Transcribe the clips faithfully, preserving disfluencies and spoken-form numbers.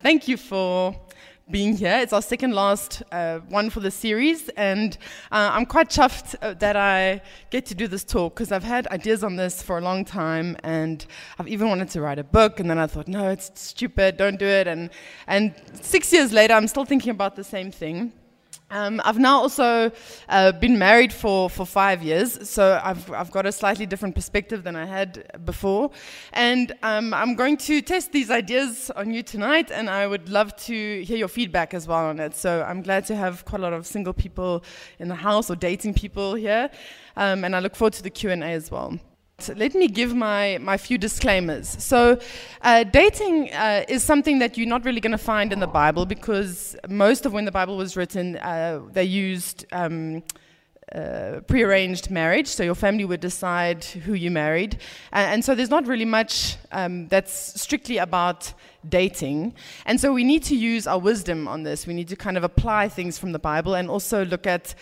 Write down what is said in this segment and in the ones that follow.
thank you for being here. It's our second last uh, one for the series, and uh, I'm quite chuffed uh, that I get to do this talk, because I've had ideas on this for a long time, and I've even wanted to write a book, and then I thought, no, it's stupid, don't do it, and, and six years later, I'm still thinking about the same thing. Um, I've now also uh, been married for, for five years, so I've, I've got a slightly different perspective than I had before. And um, I'm going to test these ideas on you tonight, and I would love to hear your feedback as well on it. So I'm glad to have quite a lot of single people in the house, or dating people here, um, and I look forward to the Q and A as well. So let me give my, my few disclaimers. So uh, dating uh, is something that you're not really going to find in the Bible, because most of when the Bible was written, uh, they used um, uh, prearranged marriage, so your family would decide who you married. And, and so there's not really much um, that's strictly about dating. And so we need to use our wisdom on this. We need to kind of apply things from the Bible and also look at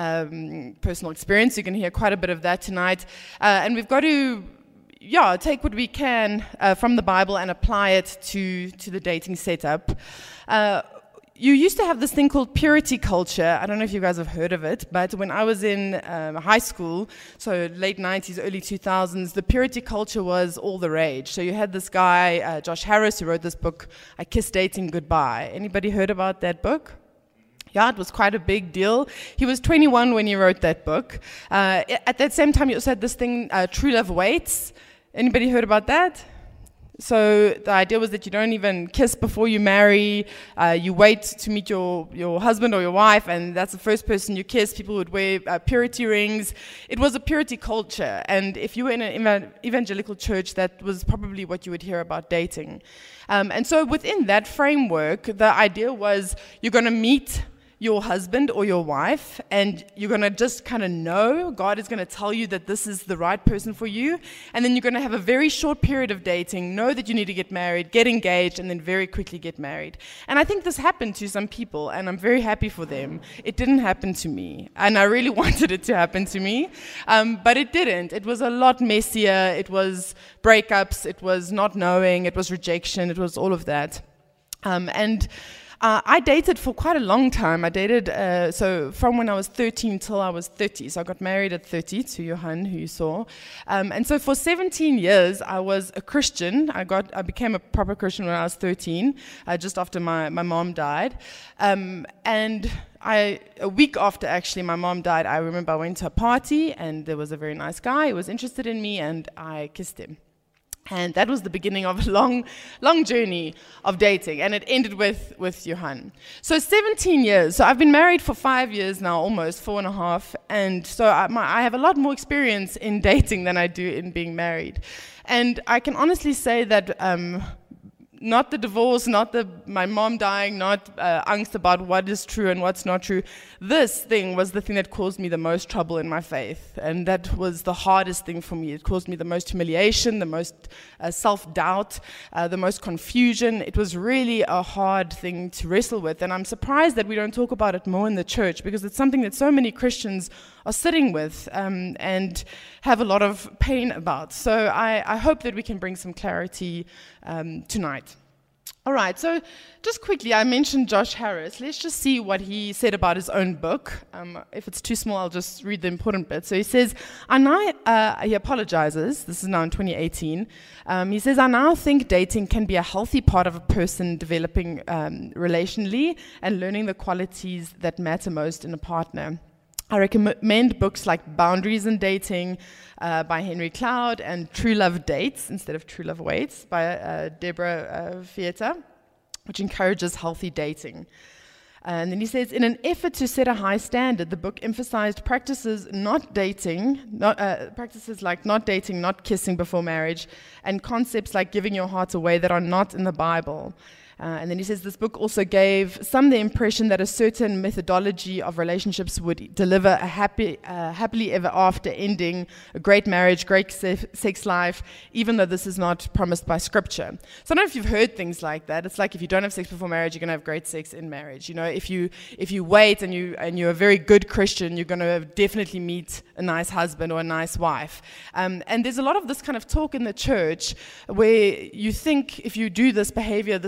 um, personal experience. You're going to hear quite a bit of that tonight. Uh, and we've got to, yeah, take what we can uh, from the Bible and apply it to, to the dating setup. Uh, You used to have this thing called purity culture. I don't know if you guys have heard of it, but when I was in um, high school, so late nineties, early two thousands, the purity culture was all the rage. So you had this guy, uh, Josh Harris, who wrote this book, I Kissed Dating Goodbye. Anybody heard about that book? Yeah, it was quite a big deal. He was twenty-one when he wrote that book. Uh, at that same time, you also had this thing, uh, True Love Waits. Anybody heard about that? So the idea was that you don't even kiss before you marry. Uh, you wait to meet your, your husband or your wife, and that's the first person you kiss. People would wear uh, purity rings. It was a purity culture, and if you were in an ev- evangelical church, that was probably what you would hear about dating. Um, and so within that framework, the idea was you're going to meet your husband or your wife, and you're going to just kind of know, God is going to tell you that this is the right person for you, and then you're going to have a very short period of dating, know that you need to get married, get engaged, and then very quickly get married. And I think this happened to some people, and I'm very happy for them. It didn't happen to me, and I really wanted it to happen to me, um, but it didn't. It was a lot messier. It was breakups, it was not knowing, it was rejection, it was all of that. Um, and Uh, I dated for quite a long time. I dated, uh, so from when I was thirteen till I was thirty. So I got married at thirty to Johan, who you saw. Um, and so for seventeen years, I was a Christian. I got, I became a proper Christian when I was thirteen, uh, just after my, my mom died. Um, and I, a week after actually my mom died, I remember I went to a party, and there was a very nice guy who was interested in me, and I kissed him. And that was the beginning of a long, long journey of dating. And it ended with, with Johan. So seventeen years. So I've been married for five years now, almost, four and a half. And so I, my, I have a lot more experience in dating than I do in being married. And I can honestly say that um, not the divorce, not the my mom dying, not uh, angst about what is true and what's not true. This thing was the thing that caused me the most trouble in my faith, and that was the hardest thing for me. It caused me the most humiliation, the most uh, self-doubt, uh, the most confusion. It was really a hard thing to wrestle with, and I'm surprised that we don't talk about it more in the church, because it's something that so many Christians are sitting with um, and have a lot of pain about. So I, I hope that we can bring some clarity um, tonight. All right, so just quickly, I mentioned Josh Harris. Let's just see what he said about his own book. Um, if it's too small, I'll just read the important bit. So he says, I now, uh, he apologizes, this is now in twenty eighteen. Um, he says, I now think dating can be a healthy part of a person developing um, relationally and learning the qualities that matter most in a partner. I recommend books like Boundaries in Dating uh, by Henry Cloud and True Love Dates instead of True Love Waits by uh, Deborah uh, Fieta, which encourages healthy dating. And then he says, in an effort to set a high standard, the book emphasized practices not dating, not, uh, practices like not dating, not kissing before marriage, and concepts like giving your heart away that are not in the Bible. Uh, and then he says this book also gave some the impression that a certain methodology of relationships would deliver a happy, uh, happily ever after ending, a great marriage, great se- sex life, even though this is not promised by Scripture. So I don't know if you've heard things like that. It's like if you don't have sex before marriage, you're going to have great sex in marriage. You know, if you if you wait and you and you're a very good Christian, you're going to definitely meet a nice husband or a nice wife. Um, and there's a lot of this kind of talk in the church where you think if you do this behavior, this is going to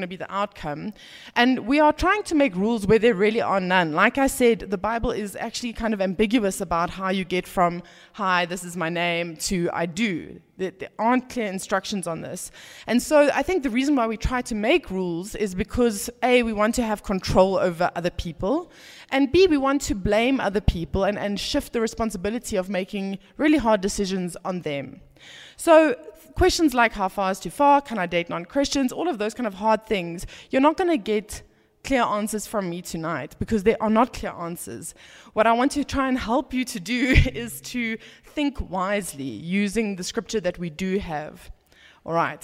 be the outcome. And we are trying to make rules where there really are none. Like I said, the Bible is actually kind of ambiguous about how you get from, hi, this is my name, to I do. There, there aren't clear instructions on this. And so I think the reason why we try to make rules is because, A, we want to have control over other people, and B, we want to blame other people and, and shift the responsibility of making really hard decisions on them. So questions like how far is too far, can I date non-Christians, all of those kind of hard things, you're not going to get clear answers from me tonight because there are not clear answers. What I want to try and help you to do is to think wisely using the scripture that we do have. All right,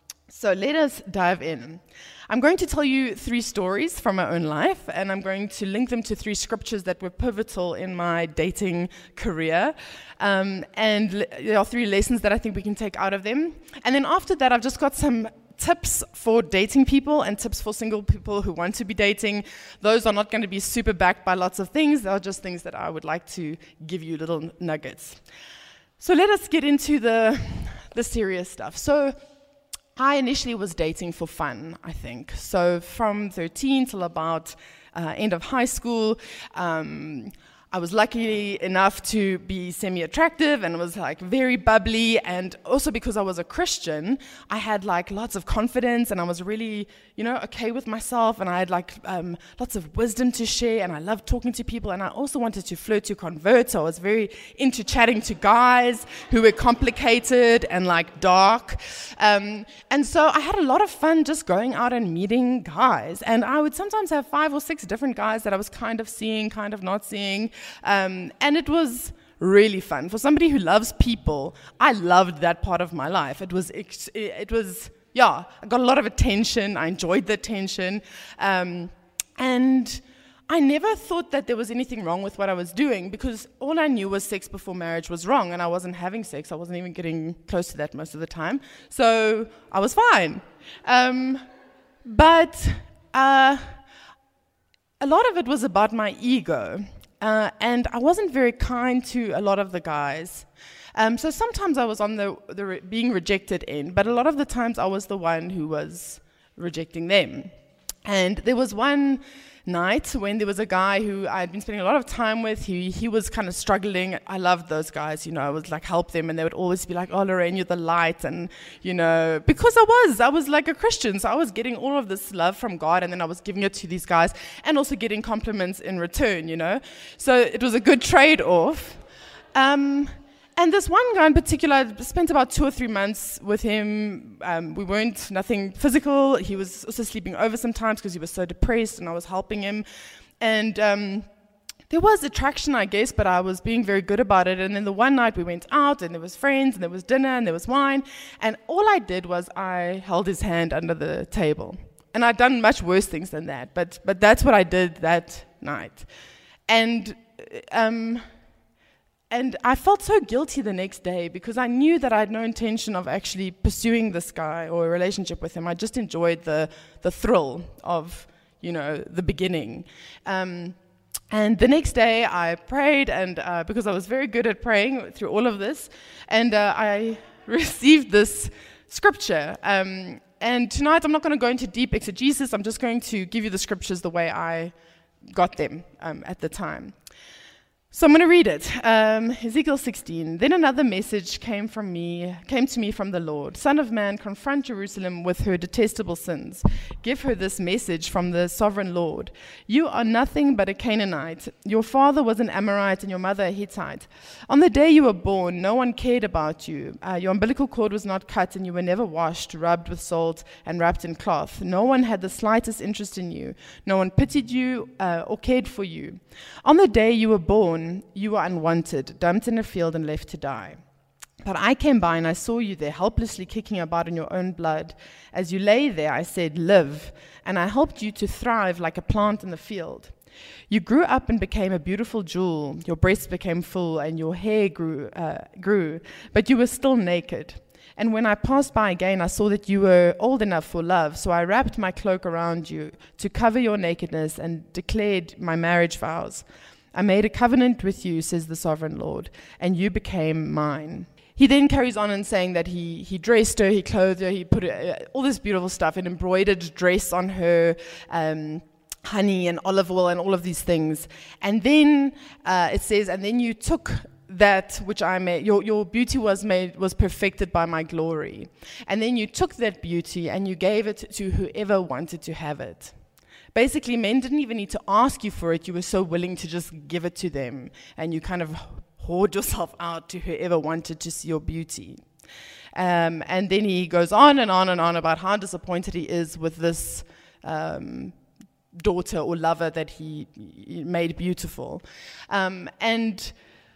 so let us dive in. I'm going to tell you three stories from my own life, and I'm going to link them to three scriptures that were pivotal in my dating career. Um, and le- there are three lessons that I think we can take out of them. And then after that, I've just got some tips for dating people and tips for single people who want to be dating. Those are not going to be super backed by lots of things. They are just things that I would like to give you little nuggets. So let us get into the, the serious stuff. So I initially was dating for fun, I think. So from thirteen till about uh, end of high school, um, I was lucky enough to be semi-attractive and was like very bubbly, and also because I was a Christian, I had like lots of confidence and I was really, you know, okay with myself, and I had like um, lots of wisdom to share, and I loved talking to people, and I also wanted to flirt to convert, so I was very into chatting to guys who were complicated and like dark, um, and so I had a lot of fun just going out and meeting guys, and I would sometimes have five or six different guys that I was kind of seeing, kind of not seeing. Um, and it was really fun. For somebody who loves people, I loved that part of my life. It was, it, it was, yeah, I got a lot of attention. I enjoyed the attention. Um, and I never thought that there was anything wrong with what I was doing, because all I knew was sex before marriage was wrong, and I wasn't having sex. I wasn't even getting close to that most of the time. So I was fine. Um, but uh, a lot of it was about my ego. Uh, and I wasn't very kind to a lot of the guys. Um, so sometimes I was on the, the re- being rejected end, but a lot of the times I was the one who was rejecting them. And there was one night when there was a guy who I had been spending a lot of time with. He he was kind of struggling. I loved those guys, you know. I would like help them, and they would always be like, "Oh, Lorraine, you're the light," and you know, because I was, I was like a Christian, so I was getting all of this love from God, and then I was giving it to these guys, and also getting compliments in return, you know. So it was a good trade-off. Um, And this one guy in particular, I spent about two or three months with him. Um, we weren't, nothing physical. He was also sleeping over sometimes because he was so depressed, and I was helping him. And um, there was attraction, I guess, but I was being very good about it. And then the one night we went out, and there was friends, and there was dinner, and there was wine. And all I did was I held his hand under the table. And I'd done much worse things than that, but but that's what I did that night. And... Um, And I felt so guilty the next day because I knew that I had no intention of actually pursuing this guy or a relationship with him. I just enjoyed the the thrill of, you know, the beginning. Um, and the next day I prayed, and uh, because I was very good at praying through all of this, and uh, I received this scripture. Um, and tonight I'm not going to go into deep exegesis. I'm just going to give you the scriptures the way I got them um, at the time. So I'm going to read it. Um, Ezekiel sixteen. Then another message came from me, came to me from the Lord. Son of man, confront Jerusalem with her detestable sins. Give her this message from the sovereign Lord. You are nothing but a Canaanite. Your father was an Amorite and your mother a Hittite. On the day you were born, no one cared about you. Uh, your umbilical cord was not cut, and you were never washed, rubbed with salt, and wrapped in cloth. No one had the slightest interest in you. No one pitied you uh, or cared for you. On the day you were born, you were unwanted, dumped in a field and left to die. But I came by and I saw you there, helplessly kicking about in your own blood. As you lay there, I said, live, and I helped you to thrive like a plant in the field. You grew up and became a beautiful jewel. Your breasts became full and your hair grew, uh, grew, but you were still naked. And when I passed by again, I saw that you were old enough for love, so I wrapped my cloak around you to cover your nakedness and declared my marriage vows. I made a covenant with you, says the sovereign Lord, and you became mine. he then carries on in saying that he, he dressed her, he clothed her, he put uh, all this beautiful stuff, an embroidered dress on her, um, honey and olive oil and all of these things. And then uh, it says, and then you took that which I made, your, your beauty was made, was perfected by my glory. And then you took that beauty and you gave it to whoever wanted to have it. Basically, men didn't even need to ask you for it. You were so willing to just give it to them. And you kind of hoard yourself out to whoever wanted to see your beauty. Um, and then he goes on and on and on about how disappointed he is with this um, daughter or lover that he, he made beautiful. Um, and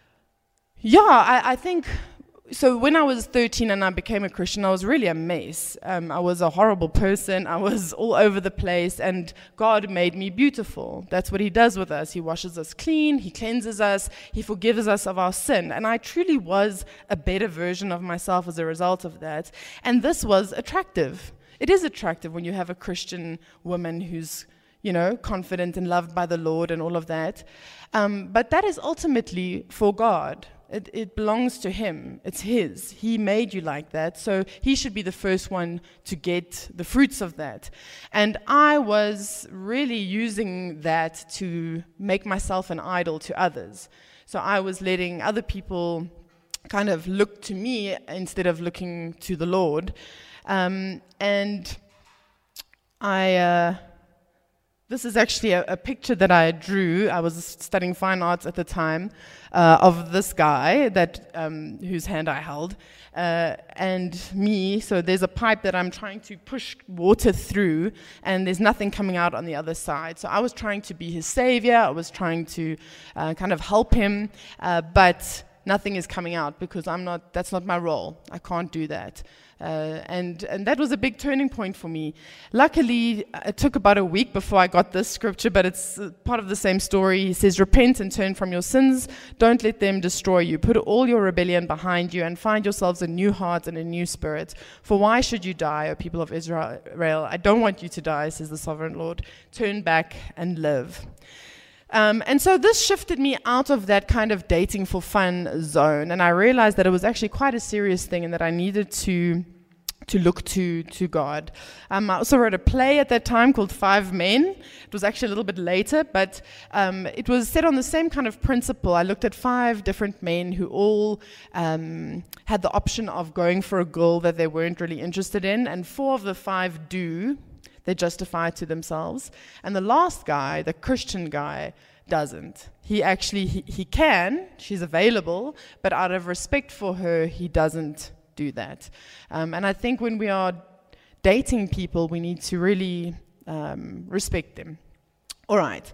yeah, I, I think... So when I was thirteen and I became a Christian, I was really a mess. Um, I was a horrible person. I was all over the place, and God made me beautiful. That's what he does with us. He washes us clean. He cleanses us. He forgives us of our sin. And I truly was a better version of myself as a result of that. And this was attractive. It is attractive when you have a Christian woman who's, you know, confident and loved by the Lord and all of that. Um, but that is ultimately for God. It, it belongs to him. It's his. He made you like that, so he should be the first one to get the fruits of that. And I was really using that to make myself an idol to others. So I was letting other people kind of look to me instead of looking to the Lord. Um, and I... Uh, This is actually a, a picture that I drew. I was studying fine arts at the time uh, of this guy that um, whose hand I held, uh, and me. So there's a pipe that I'm trying to push water through, and there's nothing coming out on the other side. So I was trying to be his savior. I was trying to uh, kind of help him, uh, but nothing is coming out because I'm not. That's not my role. I can't do that. Uh, and, and that was a big turning point for me. Luckily, it took about a week before I got this scripture, but it's uh, part of the same story. He says, repent and turn from your sins. Don't let them destroy you. Put all your rebellion behind you and find yourselves a new heart and a new spirit. For why should you die, O people of Israel? I don't want you to die, says the sovereign Lord. Turn back and live. Um, and so this shifted me out of that kind of dating for fun zone, and I realized that it was actually quite a serious thing and that I needed to to look to to God. Um, I also wrote a play at that time called Five Men. It was actually a little bit later, but um, it was set on the same kind of principle. I looked at five different men who all um, had the option of going for a girl that they weren't really interested in, and four of the five do. They justify it to themselves. And the last guy, the Christian guy, doesn't. He actually, he, he can, she's available, but out of respect for her, he doesn't do that. Um, and I think when we are dating people, we need to really um, respect them. All right.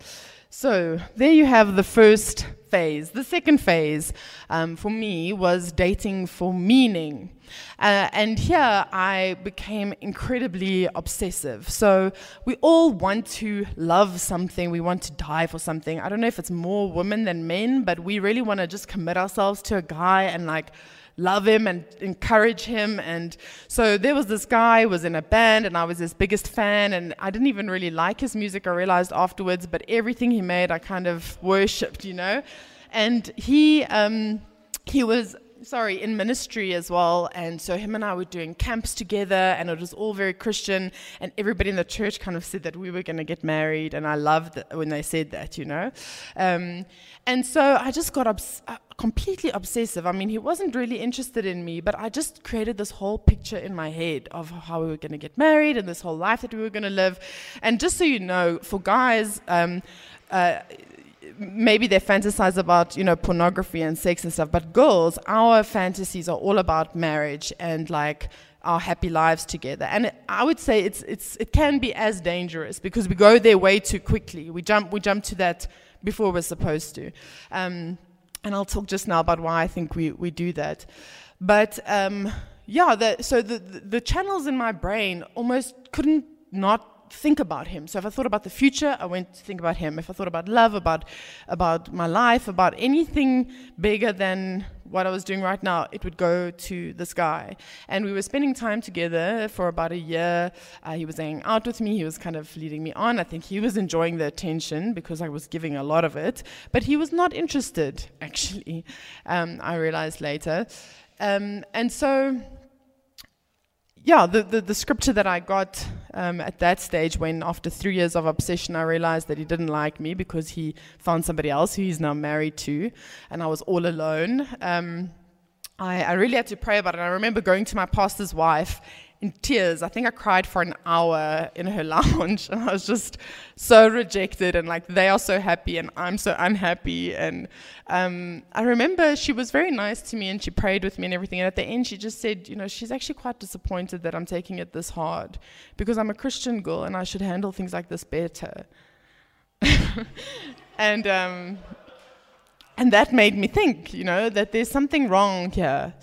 So there you have the first phase. The second phase um, for me was dating for meaning. Uh, and here I became incredibly obsessive. So we all want to love something. We want to die for something. I don't know if it's more women than men, but we really want to just commit ourselves to a guy and like love him and encourage him. And so there was this guy, was in a band, and I was his biggest fan, and I didn't even really like his music, I realized afterwards, but everything he made I kind of worshipped, you know. And he um, he was sorry in ministry as well, and so him and I were doing camps together, and it was all very Christian, and everybody in the church kind of said that we were going to get married, and I loved it when they said that, you know. Um, and so I just got obs- uh, completely obsessive. I mean, he wasn't really interested in me, but I just created this whole picture in my head of how we were going to get married and this whole life that we were going to live. And just so you know, for guys, um, uh, maybe they fantasize about, you know, pornography and sex and stuff, but girls, our fantasies are all about marriage and like our happy lives together. And it, I would say it's it's it can be as dangerous because we go there way too quickly. We jump we jump to that before we're supposed to. Um, and I'll talk just now about why I think we, we do that. But um, yeah, the, so the, the the channels in my brain almost couldn't not think about him. So if I thought about the future, I went to think about him. If I thought about love, about about my life, about anything bigger than what I was doing right now, it would go to this guy. And we were spending time together for about a year. Uh, he was hanging out with me. He was kind of leading me on. I think he was enjoying the attention because I was giving a lot of it. But he was not interested, actually, um, I realized later. Um, and so, yeah, the, the, the scripture that I got um, at that stage, when after three years of obsession, I realized that he didn't like me because he found somebody else who he's now married to, and I was all alone. Um, I, I really had to pray about it. I remember going to my pastor's wife in tears. I think I cried for an hour in her lounge, and I was just so rejected, and like, they are so happy and I'm so unhappy. And um, I remember she was very nice to me and she prayed with me and everything, and at the end she just said, you know, she's actually quite disappointed that I'm taking it this hard because I'm a Christian girl and I should handle things like this better. and um, and that made me think, you know, that there's something wrong here.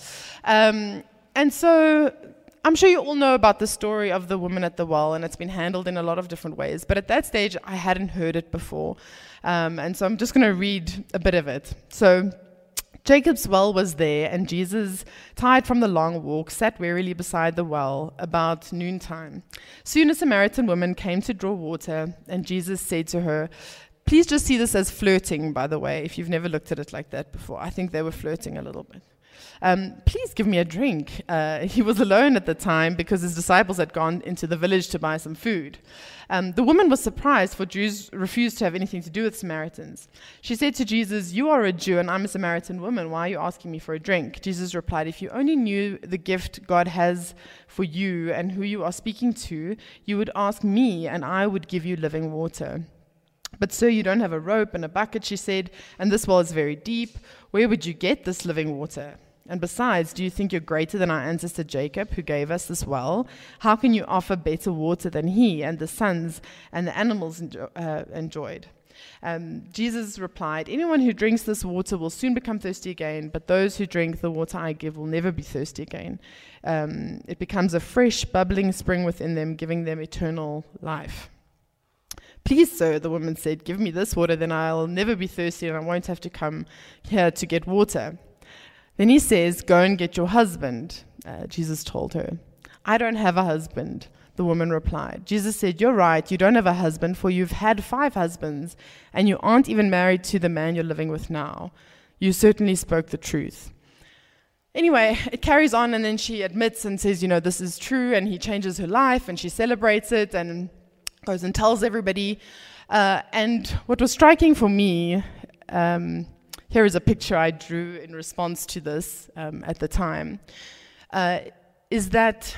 Um, and so I'm sure you all know about the story of the woman at the well, and it's been handled in a lot of different ways. But at that stage, I hadn't heard it before. Um, and so I'm just going to read a bit of it. So Jacob's well was there, and Jesus, tired from the long walk, sat wearily beside the well about noontime. Soon a Samaritan woman came to draw water, and Jesus said to her, please just see this as flirting, by the way, if you've never looked at it like that before. I think they were flirting a little bit. Um, please give me a drink. Uh, he was alone at the time because his disciples had gone into the village to buy some food. Um, the woman was surprised, for Jews refused to have anything to do with Samaritans. She said to Jesus, you are a Jew and I'm a Samaritan woman. Why are you asking me for a drink? Jesus replied, if you only knew the gift God has for you and who you are speaking to, you would ask me and I would give you living water. But sir, you don't have a rope and a bucket, she said, and this well is very deep. Where would you get this living water? And besides, do you think you're greater than our ancestor Jacob, who gave us this well? How can you offer better water than he and the sons and the animals enjo- uh, enjoyed? Um, Jesus replied, anyone who drinks this water will soon become thirsty again, but those who drink the water I give will never be thirsty again. Um, it becomes a fresh, bubbling spring within them, giving them eternal life. Please, sir, the woman said, give me this water, then I'll never be thirsty and I won't have to come here to get water. Then he says, go and get your husband, uh, Jesus told her. I don't have a husband, the woman replied. Jesus said, you're right, you don't have a husband, for you've had five husbands, and you aren't even married to the man you're living with now. You certainly spoke the truth. Anyway, it carries on, and then she admits and says, you know, this is true, and he changes her life, and she celebrates it, and goes and tells everybody. Uh, and what was striking for me, um, here is a picture I drew in response to this um, at the time, uh, is that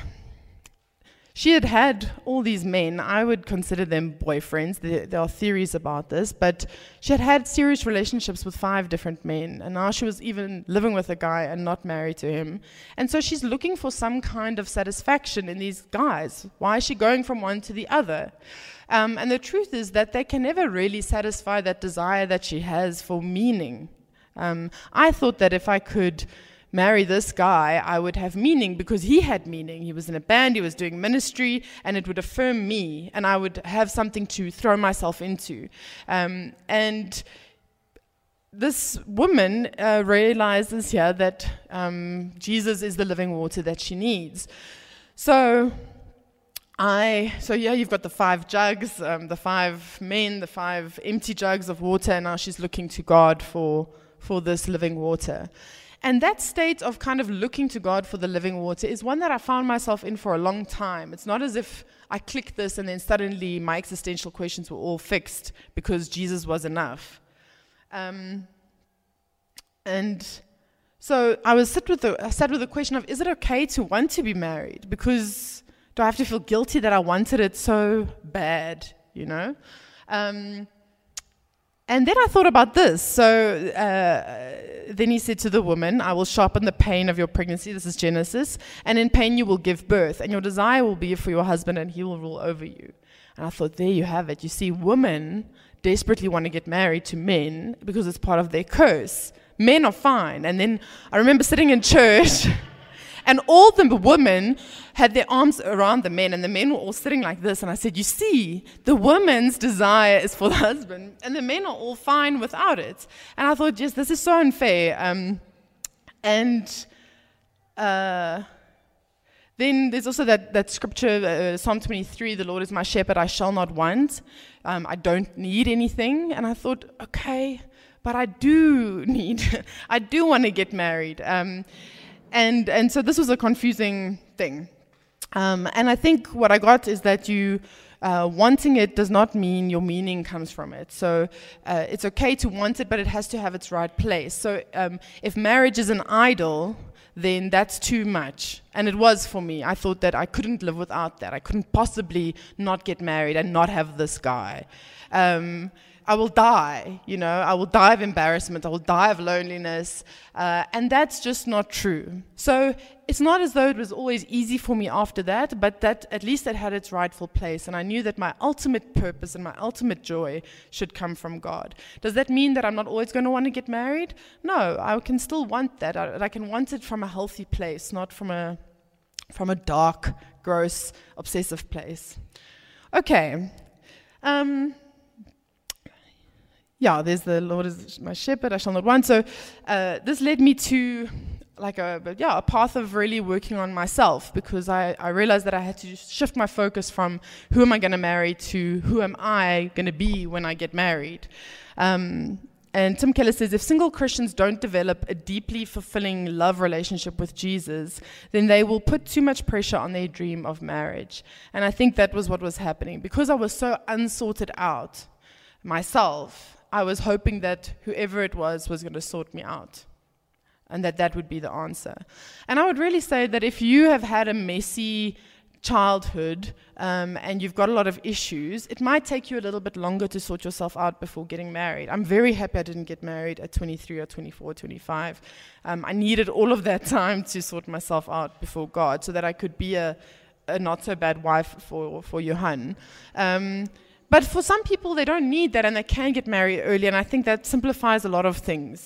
she had had all these men. I would consider them boyfriends. There, there are theories about this, but she had had serious relationships with five different men, and now she was even living with a guy and not married to him. And so she's looking for some kind of satisfaction in these guys. Why is she going from one to the other? Um, and the truth is that they can never really satisfy that desire that she has for meaning. Um, I thought that if I could marry this guy, I would have meaning because he had meaning. He was in a band, he was doing ministry, and it would affirm me, and I would have something to throw myself into. Um, and this woman uh, realizes here that um, Jesus is the living water that she needs. So I, so yeah, you've got the five jugs, um, the five men, the five empty jugs of water, and now she's looking to God for, for this living water. And that state of kind of looking to God for the living water is one that I found myself in for a long time. It's not as if I clicked this and then suddenly my existential questions were all fixed because Jesus was enough. Um, and so I was sit with the, I sat with the question of, is it okay to want to be married? Because do I have to feel guilty that I wanted it so bad, you know? Um, And then I thought about this. So uh, then he said to the woman, I will sharpen the pain of your pregnancy. This is Genesis. And in pain you will give birth. And your desire will be for your husband, and he will rule over you. And I thought, there you have it. You see, women desperately want to get married to men because it's part of their curse. Men are fine. And then I remember sitting in church, and all the women had their arms around the men, and the men were all sitting like this. And I said, you see, the woman's desire is for the husband, and the men are all fine without it. And I thought, yes, this is so unfair. Um, and uh, then there's also that, that scripture, uh, Psalm twenty-three, the Lord is my shepherd, I shall not want. Um, I don't need anything. And I thought, okay, but I do need, I do want to get married. Um, and, and so this was a confusing thing. Um, and I think what I got is that you uh, wanting it does not mean your meaning comes from it. So uh, it's okay to want it, but it has to have its right place. So um, if marriage is an idol, then that's too much. And it was for me. I thought that I couldn't live without that. I couldn't possibly not get married and not have this guy. Um, I will die, you know, I will die of embarrassment, I will die of loneliness, uh, and that's just not true. So it's not as though it was always easy for me after that, but that at least it had its rightful place, and I knew that my ultimate purpose and my ultimate joy should come from God. Does that mean that I'm not always going to want to get married? No, I can still want that. I, I can want it from a healthy place, not from a, from a dark, gross, obsessive place. Okay. Um... Yeah, there's the Lord is my shepherd, I shall not want. So uh, this led me to like a yeah a path of really working on myself, because I, I realized that I had to shift my focus from who am I going to marry to who am I going to be when I get married. Um, and Tim Keller says, if single Christians don't develop a deeply fulfilling love relationship with Jesus, then they will put too much pressure on their dream of marriage. And I think that was what was happening. Because I was so unsorted out myself, I was hoping that whoever it was was going to sort me out, and that that would be the answer. And I would really say that if you have had a messy childhood um, and you've got a lot of issues, it might take you a little bit longer to sort yourself out before getting married. I'm very happy I didn't get married at twenty-three or twenty-four or twenty-five. Um, I needed all of that time to sort myself out before God so that I could be a, a not so bad wife for, for Johan. Um, But for some people, they don't need that, and they can get married early, and I think that simplifies a lot of things.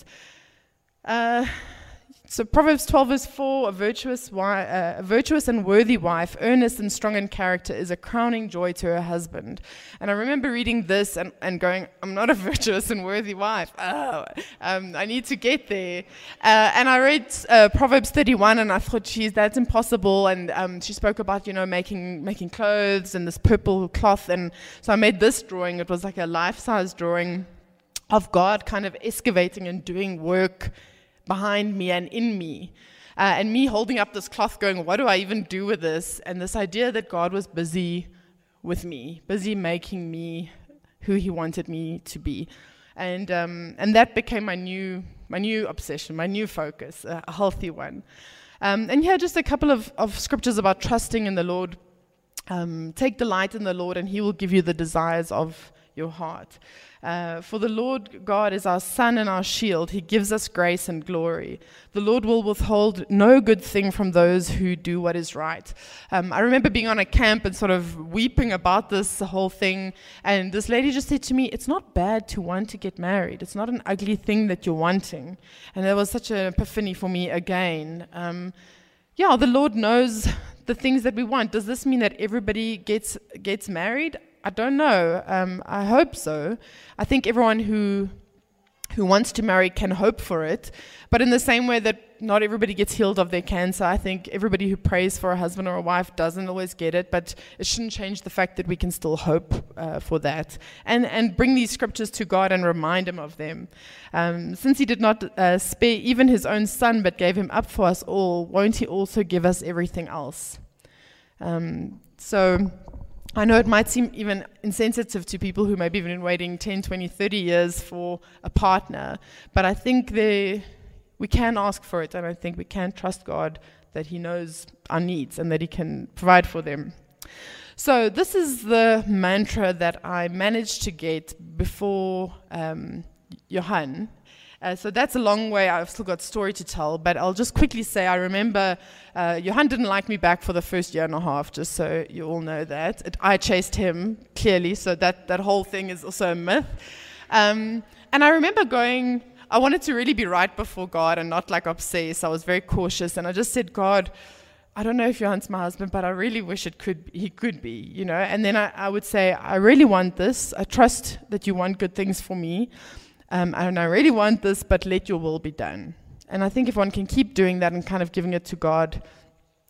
Uh, so Proverbs twelve verse four, a virtuous, wi- uh, a virtuous and worthy wife, earnest and strong in character, is a crowning joy to her husband. And I remember reading this and, and going, I'm not a virtuous and worthy wife. Oh, um, I need to get there. Uh, and I read uh, Proverbs thirty-one, and I thought, geez, that's impossible. And um, she spoke about, you know, making making clothes and this purple cloth. And so I made this drawing. It was like a life-size drawing of God kind of excavating and doing work behind me and in me. Uh, and me holding up this cloth going, what do I even do with this? And this idea that God was busy with me, busy making me who he wanted me to be. And um, and that became my new my new obsession, my new focus, a, a healthy one. Um, and here, just a couple of, of scriptures about trusting in the Lord. Um, Take delight in the Lord, and he will give you the desires of your heart. Uh, for the Lord God is our sun and our shield. He gives us grace and glory. The Lord will withhold no good thing from those who do what is right. Um, I remember being on a camp and sort of weeping about this whole thing. And this lady just said to me, it's not bad to want to get married. It's not an ugly thing that you're wanting. And that was such an epiphany for me again. Um, yeah, the Lord knows the things that we want. Does this mean that everybody gets gets married? I don't know. Um, I hope so. I think everyone who who wants to marry can hope for it. But in the same way that not everybody gets healed of their cancer, I think everybody who prays for a husband or a wife doesn't always get it. But it shouldn't change the fact that we can still hope uh, for that. And and bring these scriptures to God and remind him of them. Um, since he did not uh, spare even his own son, but gave him up for us all, won't he also give us everything else? Um, so... I know it might seem even insensitive to people who maybe have been waiting ten, twenty, thirty years for a partner, but I think they, we can ask for it, and I think we can trust God that he knows our needs and that he can provide for them. So this is the mantra that I managed to get before um, Johan. Uh, so that's a long way. I've still got story to tell, but I'll just quickly say I remember uh, Johan didn't like me back for the first year and a half, just so you all know that. It, I chased him, clearly, so that, that whole thing is also a myth. Um, and I remember going, I wanted to really be right before God and not like obsessed. I was very cautious, and I just said, God, I don't know if Johan's my husband, but I really wish it could he could be, you know. And then I, I would say, I really want this. I trust that you want good things for me. Um, and I really want this, but let your will be done. And I think if one can keep doing that and kind of giving it to God,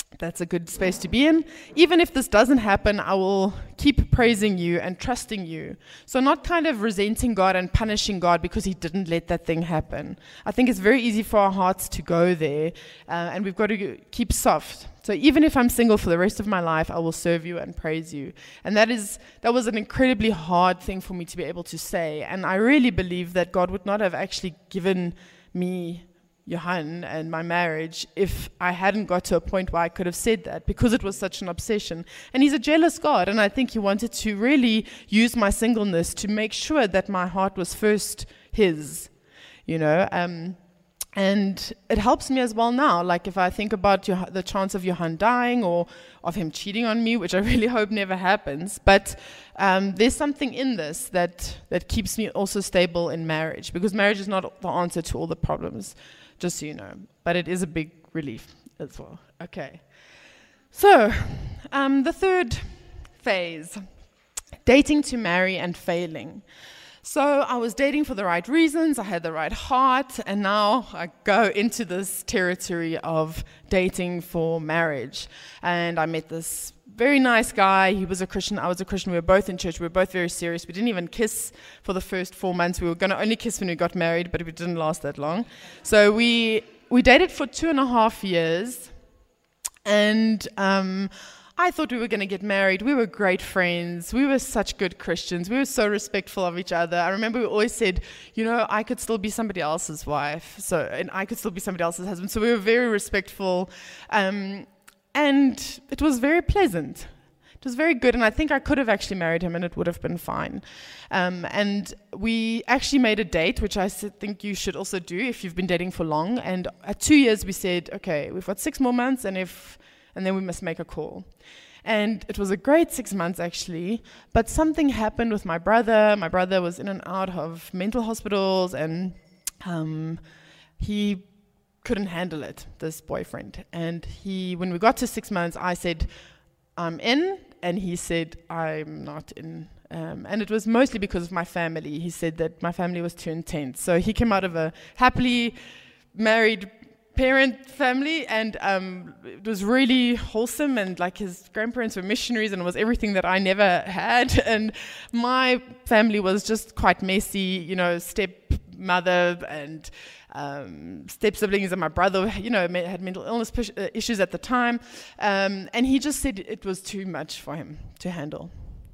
That's a good space to be in. Even if this doesn't happen, I will keep praising you and trusting you. So not kind of resenting God and punishing God because he didn't let that thing happen. I think it's very easy for our hearts to go there, uh, and we've got to keep soft. So even if I'm single for the rest of my life, I will serve you and praise you. And that is that was an incredibly hard thing for me to be able to say. And I really believe that God would not have actually given me Johan and my marriage if I hadn't got to a point where I could have said that, because it was such an obsession. And he's a jealous God, and I think he wanted to really use my singleness to make sure that my heart was first his, you know. Um, and it helps me as well now. Like if I think about Joh- the chance of Johan dying or of him cheating on me, which I really hope never happens, but um, there's something in this that, that keeps me also stable in marriage, because marriage is not the answer to all the problems. Just so you know, but it is a big relief as well. Okay, so um, the third phase, dating to marry and failing. So I was dating for the right reasons, I had the right heart, and now I go into this territory of dating for marriage. And I met this very nice guy. He was a Christian, I was a Christian. We were both in church. We were both very serious. We didn't even kiss for the first four months. We were going to only kiss when we got married, but it didn't last that long. So we we dated for two and a half years, and um, I thought we were going to get married. We were great friends. We were such good Christians. We were so respectful of each other. I remember we always said, you know, I could still be somebody else's wife, so and I could still be somebody else's husband. So we were very respectful. Um, And it was very pleasant. It was very good, and I think I could have actually married him and it would have been fine. Um, and we actually made a date, which I think you should also do if you've been dating for long. And at two years we said, okay, we've got six more months, and if and then we must make a call. And it was a great six months actually, but something happened with my brother. My brother was in and out of mental hospitals, and um, he couldn't handle it, this boyfriend. And he, when we got to six months, I said, I'm in, and he said, I'm not in. Um, and it was mostly because of my family. He said that my family was too intense. So he came out of a happily married parent family, and um, it was really wholesome, and like his grandparents were missionaries, and it was everything that I never had. And my family was just quite messy, you know, stepmother and Um, step siblings, and my brother, you know, had mental illness push, uh, issues at the time, um, and he just said it was too much for him to handle.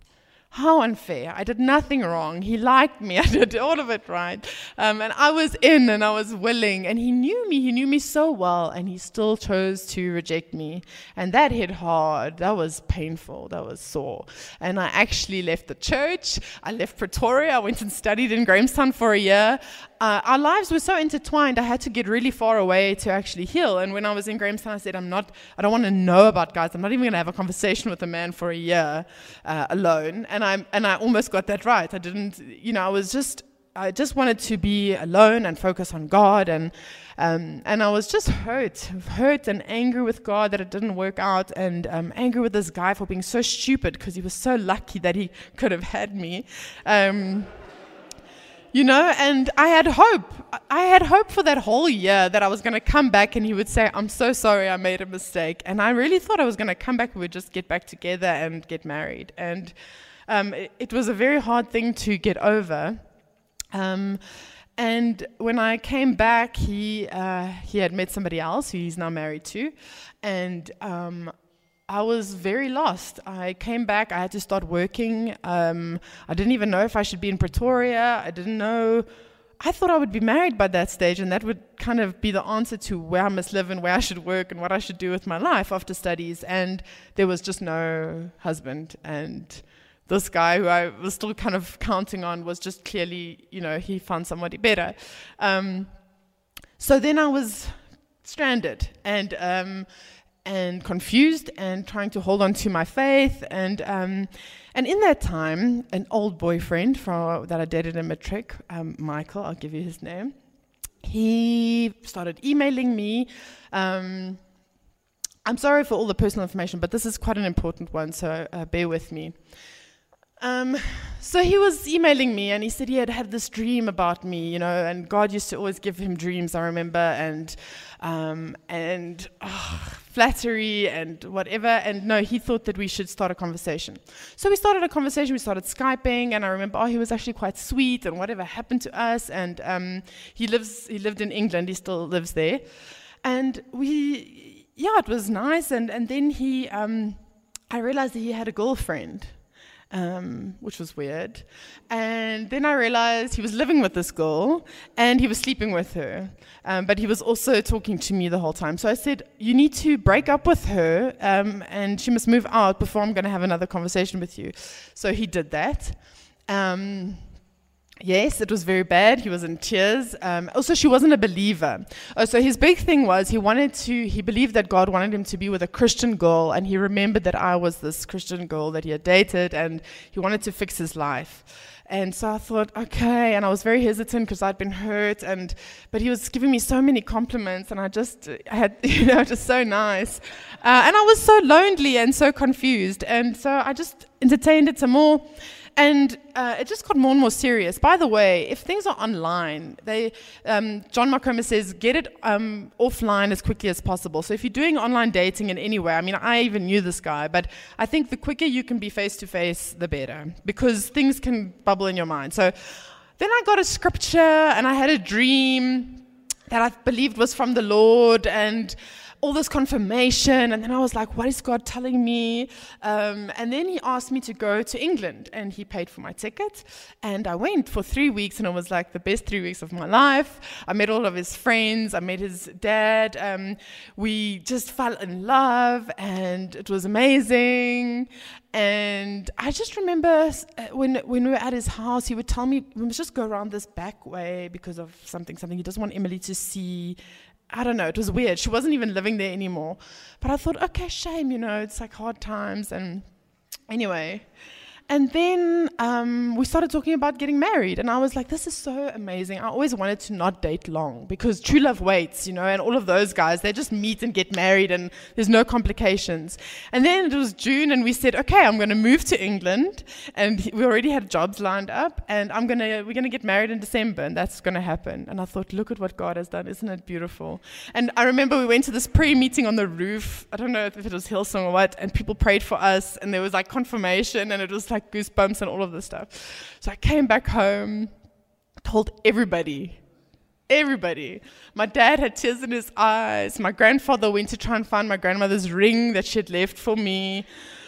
How unfair. I did nothing wrong. He liked me. I did all of it right. Um, and I was in, and I was willing, and he knew me. He knew me so well, and he still chose to reject me. And that hit hard. That was painful. That was sore. And I actually left the church. I left Pretoria. I went and studied in Grahamstown for a year. Uh, our lives were so intertwined, I had to get really far away to actually heal. And when I was in Grahamstown, I said, I'm not, I don't want to know about guys. I'm not even going to have a conversation with a man for a year uh, alone. And I and I almost got that right. I didn't, you know, I was just, I just wanted to be alone and focus on God. And um, and I was just hurt, hurt and angry with God that it didn't work out, and um, angry with this guy for being so stupid, because he was so lucky that he could have had me. Um, You know, and I had hope. I had hope for that whole year that I was going to come back and he would say, I'm so sorry, I made a mistake. And I really thought I was going to come back, we would just get back together and get married. And um, it, it was a very hard thing to get over. Um, and when I came back, he uh, he had met somebody else who he's now married to. And um, I was very lost. I came back, I had to start working. Um, I didn't even know if I should be in Pretoria. I didn't know. I thought I would be married by that stage, and that would kind of be the answer to where I must live and where I should work and what I should do with my life after studies. And there was just no husband. And this guy who I was still kind of counting on was just clearly, you know, he found somebody better. Um, so then I was stranded and um, and confused and trying to hold on to my faith. And um, and in that time, an old boyfriend from that I dated in Matric, um, Michael, I'll give you his name, he started emailing me. Um, I'm sorry for all the personal information, but this is quite an important one, so uh, bear with me. Um, so he was emailing me, and he said he had had this dream about me, you know, and God used to always give him dreams, I remember, and um, and oh, flattery and whatever. And no, he thought that we should start a conversation. So we started a conversation. We started Skyping, and I remember, oh, he was actually quite sweet, and whatever happened to us. And um, he lives, he lived in England. He still lives there, and we, yeah, it was nice. And and then he, um, I realized that he had a girlfriend. Um, which was weird. And then I realized he was living with this girl and he was sleeping with her. Um, but he was also talking to me the whole time. So I said, you need to break up with her um, and she must move out before I'm going to have another conversation with you. So he did that. Um, Yes, it was very bad. He was in tears. Um, also, she wasn't a believer. Oh, so his big thing was he wanted to, he believed that God wanted him to be with a Christian girl, and he remembered that I was this Christian girl that he had dated, and he wanted to fix his life. And so I thought, okay, and I was very hesitant because I'd been hurt, and but he was giving me so many compliments, and I just I had, you know, just so nice. Uh, and I was so lonely and so confused, and so I just entertained it some more. And uh, it just got more and more serious. By the way, if things are online, they um, John Mark Comer says, get it um, offline as quickly as possible. So if you're doing online dating in any way, I mean, I even knew this guy, but I think the quicker you can be face-to-face, the better, because things can bubble in your mind. So then I got a scripture, and I had a dream that I believed was from the Lord, and all this confirmation, and then I was like, what is God telling me? Um, and then he asked me to go to England, and he paid for my ticket, and I went for three weeks, and it was like the best three weeks of my life. I met all of his friends, I met his dad, um, we just fell in love, and it was amazing. And I just remember when when we were at his house, he would tell me, we must just go around this back way because of something, something he doesn't want Emily to see. I don't know, it was weird. She wasn't even living there anymore. But I thought, okay, shame, you know, it's like hard times. And anyway, and then um, we started talking about getting married. And I was like, this is so amazing. I always wanted to not date long because true love waits, you know, and all of those guys, they just meet and get married and there's no complications. And then it was June and we said, okay, I'm going to move to England. And we already had jobs lined up. And I'm gonna, we're going to get married in December, and that's going to happen. And I thought, look at what God has done. Isn't it beautiful? And I remember we went to this prayer meeting on the roof. I don't know if it was Hillsong or what. And people prayed for us. And there was like confirmation. And it was like goosebumps and all of this stuff. So I came back home, told everybody, everybody. My dad had tears in his eyes. My grandfather went to try and find my grandmother's ring that she had left for me.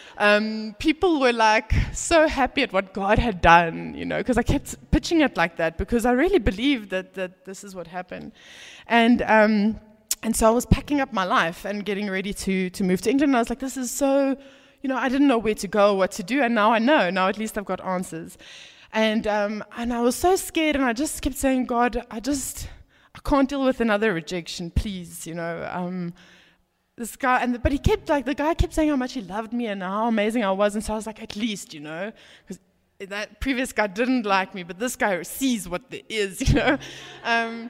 Um, people were like so happy at what God had done, you know, because I kept pitching it like that because I really believed that, that this is what happened. And um, and so I was packing up my life and getting ready to, to move to England. And I was like, this is so... You know, I didn't know where to go, what to do, and now I know. Now at least I've got answers. And um, and I was so scared, and I just kept saying, God, I just, I can't deal with another rejection, please, you know. Um, this guy, and the, but he kept, like, the guy kept saying how much he loved me and how amazing I was, and so I was like, at least, you know, because that previous guy didn't like me, but this guy sees what there is, you know. Um,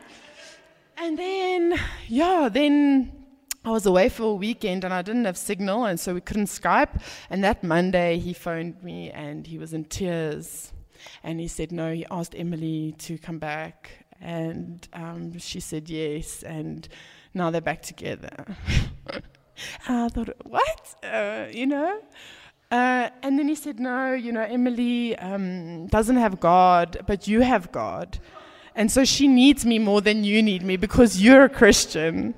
and then, yeah, then... I was away for a weekend and I didn't have signal, and so we couldn't Skype. And that Monday he phoned me and he was in tears. And he said no, he asked Emily to come back, and um, she said yes, and now they're back together. And I thought, what? Uh, you know? Uh, and then he said, no, you know, Emily um, doesn't have God, but you have God. And so she needs me more than you need me because you're a Christian.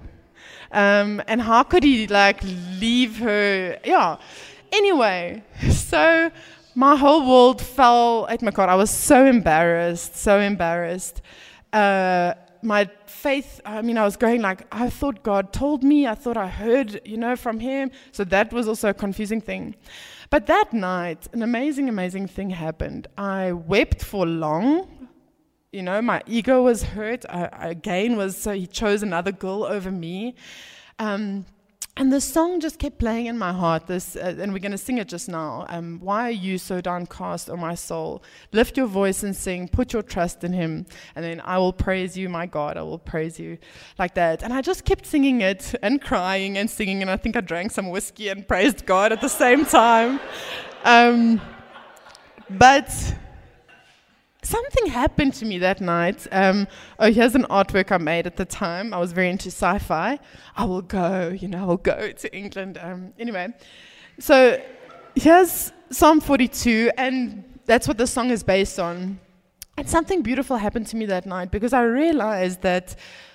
Um, and how could he, like, leave her? Yeah. Anyway, so my whole world fell at my God. I was so embarrassed, so embarrassed. Uh, my faith, I mean, I was going like, I thought God told me. I thought I heard, you know, from him. So that was also a confusing thing. But that night, an amazing, amazing thing happened. I wept for long. You know, my ego was hurt. I, I again was, so he chose another girl over me. Um, and the song just kept playing in my heart, This, uh, and we're going to sing it just now. Um, Why are you so downcast, O my soul? Lift your voice and sing, put your trust in him. And then I will praise you, my God, I will praise you, like that. And I just kept singing it and crying and singing, and I think I drank some whiskey and praised God at the same time. Um But something happened to me that night. Um, oh, here's an artwork I made at the time. I was very into sci-fi. I will go, you know, I will go to England. Um, anyway, so here's Psalm forty-two, and that's what the song is based on. And something beautiful happened to me that night because I realized that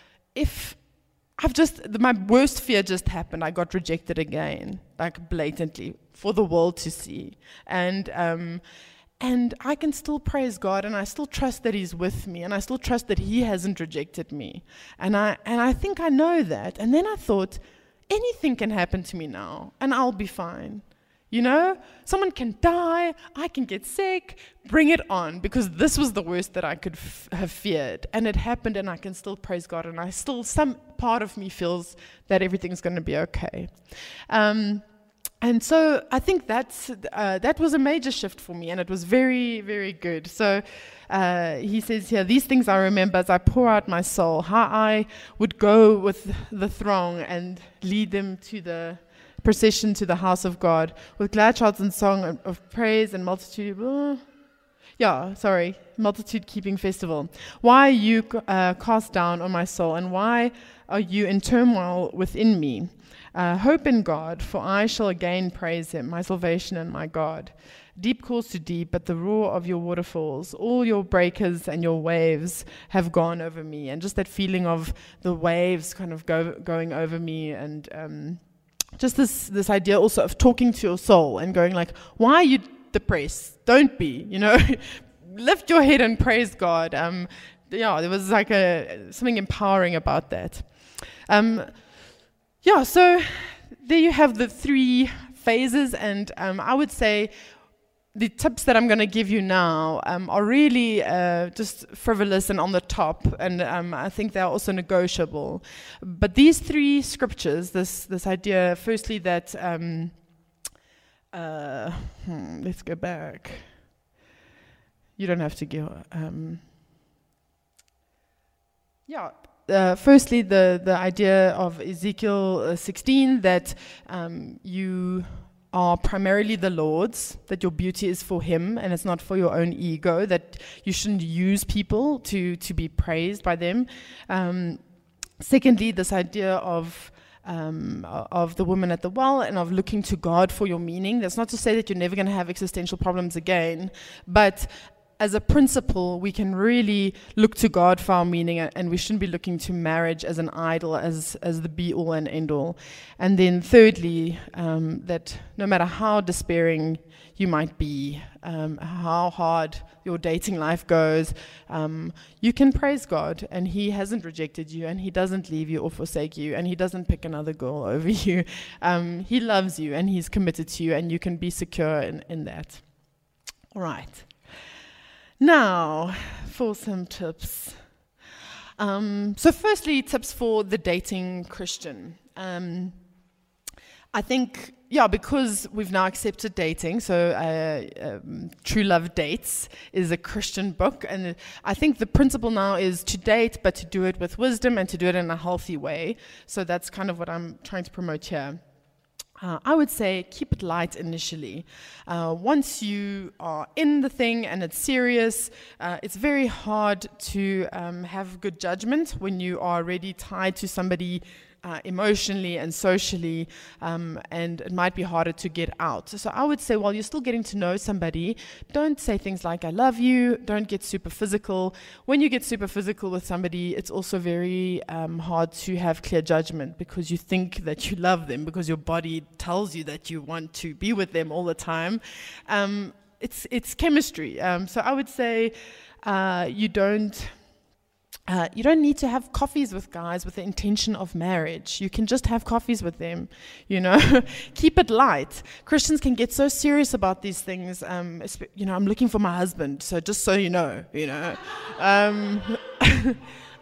if I've just, my worst fear just happened. I got rejected again, like blatantly, for the world to see. And um, and I can still praise God, and I still trust that He's with me, and I still trust that He hasn't rejected me. And I and I think I know that. And then I thought, anything can happen to me now, and I'll be fine. You know, someone can die, I can get sick, bring it on, because this was the worst that I could f- have feared. And it happened, and I can still praise God, and I still, some part of me feels that everything's going to be okay. Um, and so I think that's, uh, that was a major shift for me, and it was very, very good. So uh, he says here, these things I remember as I pour out my soul, how I would go with the throng and lead them to the procession to the house of God with glad shouts and song of praise and multitude. Uh, yeah, sorry, multitude keeping festival. Why are you uh, cast down, O my soul, and why are you in turmoil within me? Uh, hope in God, for I shall again praise Him, my salvation and my God. Deep calls to deep, but the roar of your waterfalls, all your breakers and your waves have gone over me. And just that feeling of the waves kind of go, going over me, and um, just this, this idea also of talking to your soul and going like, why are you depressed? Don't be, you know, lift your head and praise God. Um, yeah, there was like a something empowering about that. Um, yeah, so there you have the three phases, and um, I would say the tips that I'm going to give you now um, are really uh, just frivolous and on the top, and um, I think they're also negotiable. But these three scriptures, this this idea, firstly, that um, uh, hmm, let's go back. You don't have to give. Um, yeah. Uh, firstly, the the idea of Ezekiel uh, sixteen, that um, you are primarily the Lord's, that your beauty is for Him and it's not for your own ego, that you shouldn't use people to, to be praised by them. Um, secondly, this idea of um, of the woman at the well and of looking to God for your meaning. That's not to say that you're never going to have existential problems again, but as a principle, we can really look to God for our meaning, and we shouldn't be looking to marriage as an idol, as as the be-all and end-all. And then thirdly, um, that no matter how despairing you might be, um, how hard your dating life goes, um, you can praise God, and He hasn't rejected you, and He doesn't leave you or forsake you, and He doesn't pick another girl over you. Um, he loves you, and He's committed to you, and you can be secure in, in that. All right. Now, for some tips. Um, so firstly, tips for the dating Christian. Um, I think, yeah, because we've now accepted dating, so uh, um, True Love Dates is a Christian book, and I think the principle now is to date, but to do it with wisdom and to do it in a healthy way. So that's kind of what I'm trying to promote here. Uh, I would say keep it light initially. Uh, once you are in the thing and it's serious, uh, it's very hard to um, have good judgment when you are already tied to somebody uh, emotionally and socially, um, and it might be harder to get out. So I would say while you're still getting to know somebody, don't say things like, I love you, don't get super physical. When you get super physical with somebody, it's also very um, hard to have clear judgment because you think that you love them because your body tells you that you want to be with them all the time. Um, it's, it's chemistry. Um, so I would say uh, you don't... Uh, you don't need to have coffees with guys with the intention of marriage. You can just have coffees with them, you know. Keep it light. Christians can get so serious about these things. Um, you know, I'm looking for my husband, so just so you know, you know. Um,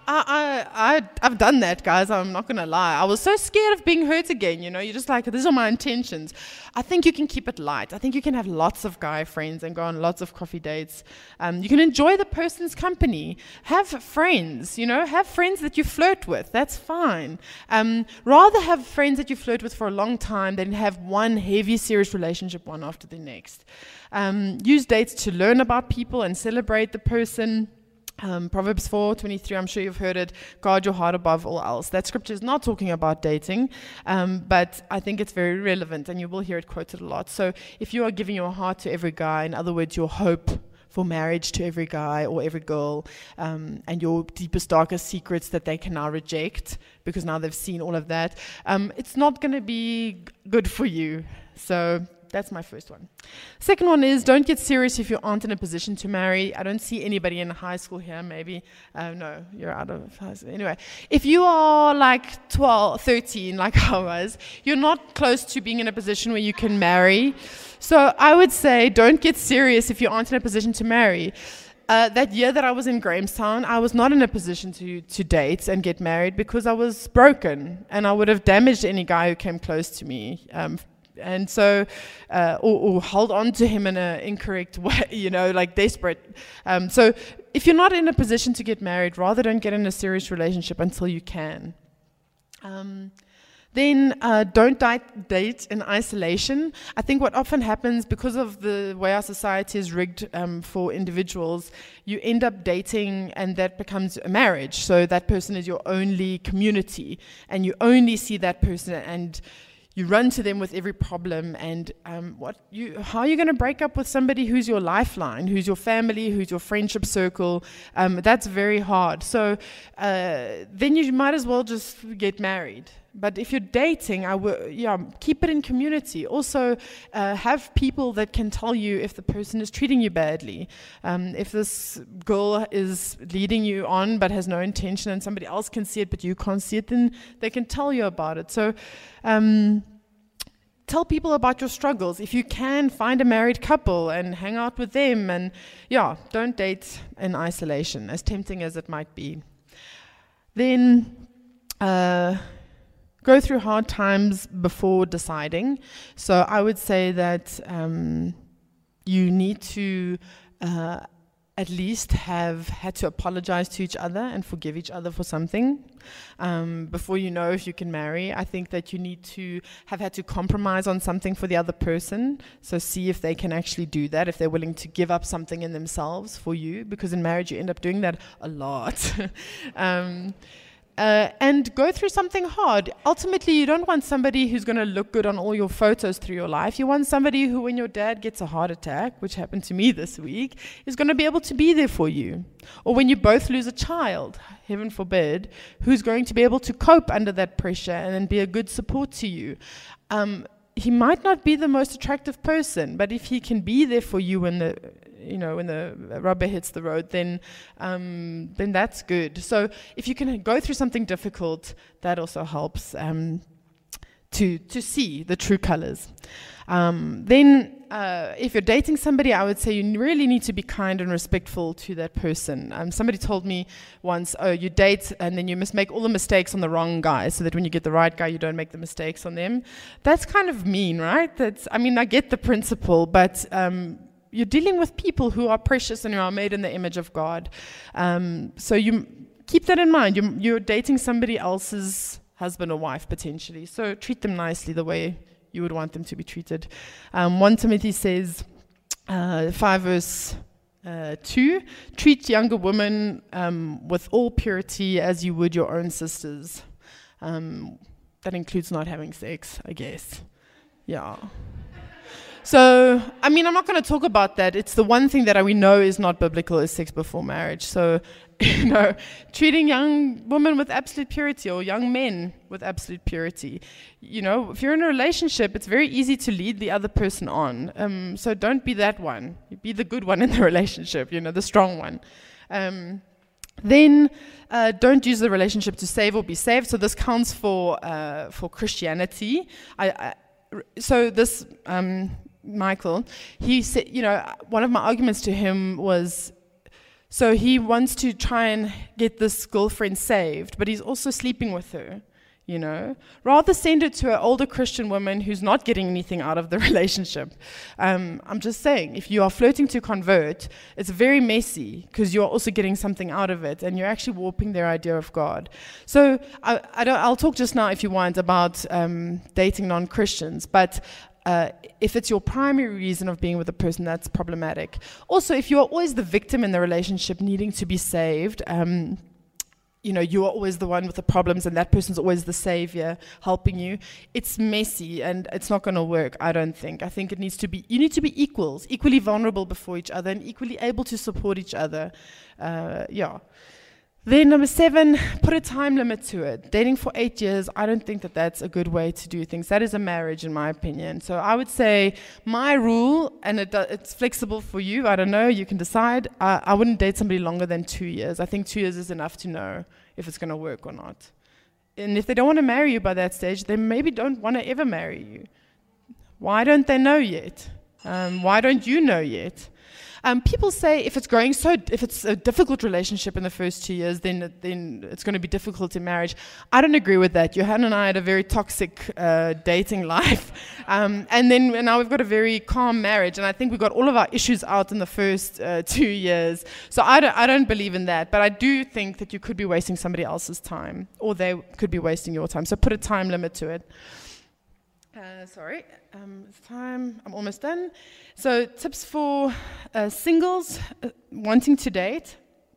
I, I, I, I've done that, guys. I'm not going to lie. I was so scared of being hurt again. You know, you're just like, these are my intentions. I think you can keep it light. I think you can have lots of guy friends and go on lots of coffee dates. Um, you can enjoy the person's company. Have friends, you know, have friends that you flirt with. That's fine. Um, rather have friends that you flirt with for a long time than have one heavy, serious relationship one after the next. Um, use dates to learn about people and celebrate the person. Um, Proverbs four twenty-three, I'm sure you've heard it, guard your heart above all else. That scripture is not talking about dating, um, but I think it's very relevant, and you will hear it quoted a lot. So if you are giving your heart to every guy, in other words, your hope for marriage to every guy or every girl, um, and your deepest, darkest secrets that they can now reject, because now they've seen all of that, um, it's not going to be g- good for you. So that's my first one. Second one is, don't get serious if you aren't in a position to marry. I don't see anybody in high school here, maybe. Uh, no, you're out of high school. Anyway, if you are like twelve, thirteen, like I was, you're not close to being in a position where you can marry. So I would say, don't get serious if you aren't in a position to marry. Uh, that year that I was in Grahamstown, I was not in a position to, to date and get married because I was broken, and I would have damaged any guy who came close to me. Um, And so, uh, or, or hold on to him in an incorrect way, you know, like desperate. Um, so if you're not in a position to get married, rather don't get in a serious relationship until you can. Um, then uh, don't di- date in isolation. I think what often happens, because of the way our society is rigged um, for individuals, you end up dating and that becomes a marriage. So that person is your only community, and you only see that person, and you run to them with every problem. And um, what you, how are you going to break up with somebody who's your lifeline, who's your family, who's your friendship circle? Um, that's very hard. So uh, then you might as well just get married. But if you're dating, I w- yeah, keep it in community. Also, uh, have people that can tell you if the person is treating you badly. Um, if this girl is leading you on but has no intention, and somebody else can see it but you can't see it, then they can tell you about it. So um, tell people about your struggles. If you can, find a married couple and hang out with them. And yeah, don't date in isolation, as tempting as it might be. Then Uh, Go through hard times before deciding. So I would say that um, you need to uh, at least have had to apologize to each other and forgive each other for something um, before you know if you can marry. I think that you need to have had to compromise on something for the other person. So see if they can actually do that, if they're willing to give up something in themselves for you, because in marriage you end up doing that a lot. um, Uh, and go through something hard. Ultimately, you don't want somebody who's going to look good on all your photos through your life. You want somebody who, when your dad gets a heart attack, which happened to me this week, is going to be able to be there for you. Or when you both lose a child, heaven forbid, who's going to be able to cope under that pressure and then be a good support to you. Um, he might not be the most attractive person, but if he can be there for you when the you know, when the rubber hits the road, then um, then that's good. So if you can go through something difficult, that also helps um, to to see the true colors. Um, then uh, if you're dating somebody, I would say you really need to be kind and respectful to that person. Um, somebody told me once, oh, you date and then you must make all the mistakes on the wrong guy, so that when you get the right guy, you don't make the mistakes on them. That's kind of mean, right? That's, I mean, I get the principle, but um, you're dealing with people who are precious and who are made in the image of God. Um, so you keep that in mind. You're, you're dating somebody else's husband or wife, potentially. So treat them nicely the way you would want them to be treated. Um, First Timothy says, uh, five verse uh, two, treat younger women um, with all purity as you would your own sisters. Um, that includes not having sex, I guess. Yeah. So, I mean, I'm not going to talk about that. It's the one thing that we know is not biblical, is sex before marriage. So, you know, treating young women with absolute purity, or young men with absolute purity. You know, if you're in a relationship, it's very easy to lead the other person on. Um, so don't be that one. Be the good one in the relationship, you know, the strong one. Um, then uh, don't use the relationship to save or be saved. So this counts for uh, for Christianity. I, I, so this... Um, Michael, he said, you know, one of my arguments to him was, So he wants to try and get this girlfriend saved, but he's also sleeping with her, you know. Rather send it to an older Christian woman who's not getting anything out of the relationship. Um, I'm just saying, if you are flirting to convert, it's very messy because you're also getting something out of it, and you're actually warping their idea of God. So I, I don't, I'll talk just now, if you want, about um, dating non-Christians, but Uh, if it's your primary reason of being with a person, that's problematic. Also, if you are always the victim in the relationship needing to be saved, um, you know, you are always the one with the problems and that person's always the savior helping you, it's messy and it's not going to work, I don't think. I think it needs to be, you need to be equals, equally vulnerable before each other and equally able to support each other. Uh, yeah. Then number seven, put a time limit to it. Dating for eight years, I don't think that that's a good way to do things. That is a marriage, in my opinion. So I would say my rule, and it, it's flexible for you, I don't know, you can decide, I, I wouldn't date somebody longer than two years. I think two years is enough to know if it's going to work or not. And if they don't want to marry you by that stage, they maybe don't want to ever marry you. Why don't they know yet? Um, why don't you know yet? Um, people say if it's going so, if it's a difficult relationship in the first two years, then then it's going to be difficult in marriage. I don't agree with that. Johan and I had a very toxic uh, dating life, um, and then and now we've got a very calm marriage, and I think we got all of our issues out in the first uh, two years. So I don't, I don't believe in that, but I do think that you could be wasting somebody else's time, or they could be wasting your time. So put a time limit to it. Uh, sorry, um, it's time. I'm almost done. So tips for uh, singles uh, wanting to date.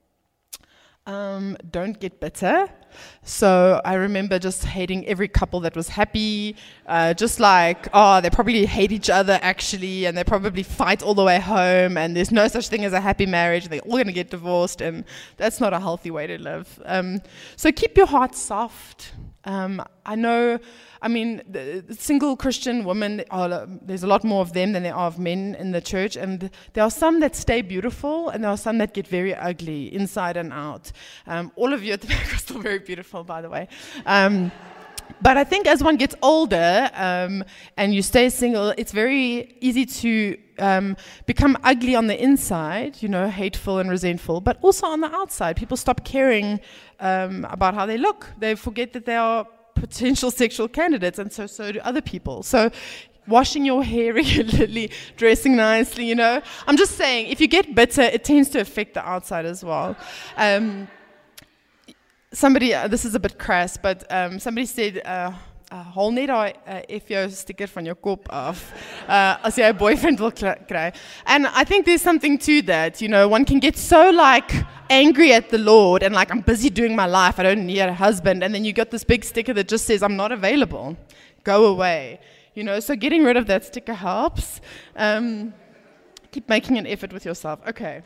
Um, don't get bitter. So I remember just hating every couple that was happy, uh, just like, oh, they probably hate each other actually, and they probably fight all the way home, and there's no such thing as a happy marriage. They're all going to get divorced, and that's not a healthy way to live. Um, so keep your heart soft. Um, I know, I mean, the, the single Christian women, are, there's a lot more of them than there are of men in the church, and there are some that stay beautiful, and there are some that get very ugly, inside and out. Um, all of you at the back are still very beautiful, by the way. Um, but I think as one gets older um, and you stay single, it's very easy to um, become ugly on the inside, you know, hateful and resentful, but also on the outside. People stop caring um, about how they look. They forget that they are potential sexual candidates, and so so do other people. So washing your hair regularly, dressing nicely, you know. I'm just saying, if you get bitter, it tends to affect the outside as well. Um, somebody, uh, this is a bit crass, but um, somebody said, uh, haal net daai uh, F jou sticker van jou kop af uh, as jy 'n boyfriend wil kry. And I think there's something to that, you know. One can get so like angry at the Lord and like, I'm busy doing my life, I don't need a husband, and then you got this big sticker that just says, I'm not available, go away, you know. So getting rid of that sticker helps. Um, keep making an effort with yourself. Okay.